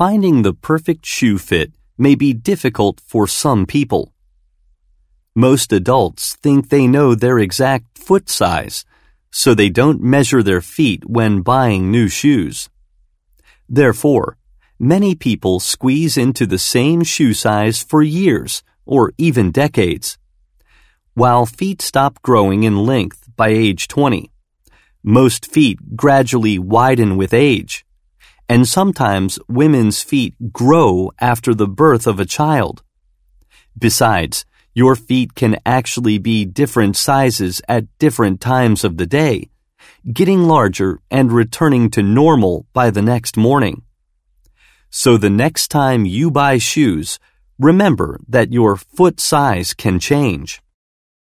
Finding the perfect shoe fit may be difficult for some people. Most adults think they know their exact foot size, so they don't measure their feet when buying new shoes. Therefore, many people squeeze into the same shoe size for years or even decades. While feet stop growing in length by age 20, most feet gradually widen with age, and sometimes women's feet grow after the birth of a child. Besides, your feet can actually be different sizes at different times of the day, getting larger and returning to normal by the next morning. So the next time you buy shoes, remember that your foot size can change.